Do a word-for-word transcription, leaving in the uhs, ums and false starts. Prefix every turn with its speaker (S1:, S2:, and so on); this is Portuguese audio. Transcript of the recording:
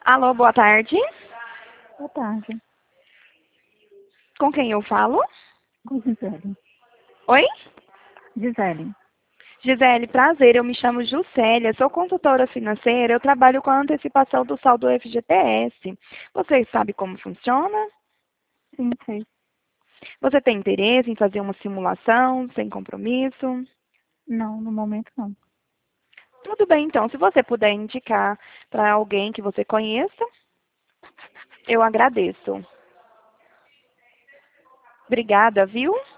S1: Alô, boa tarde.
S2: Boa tarde.
S1: Com quem eu falo?
S2: Com Gisele.
S1: Oi?
S2: Gisele.
S1: Gisele, prazer. Eu me chamo Juscelia, sou consultora financeira. Eu trabalho com a antecipação do saldo F G T S. Você sabe como funciona?
S2: Sim, sei.
S1: Você tem interesse em fazer uma simulação sem compromisso?
S2: Não, no momento não.
S1: Tudo bem, então. Se você puder indicar para alguém que você conheça, eu agradeço. Obrigada, viu?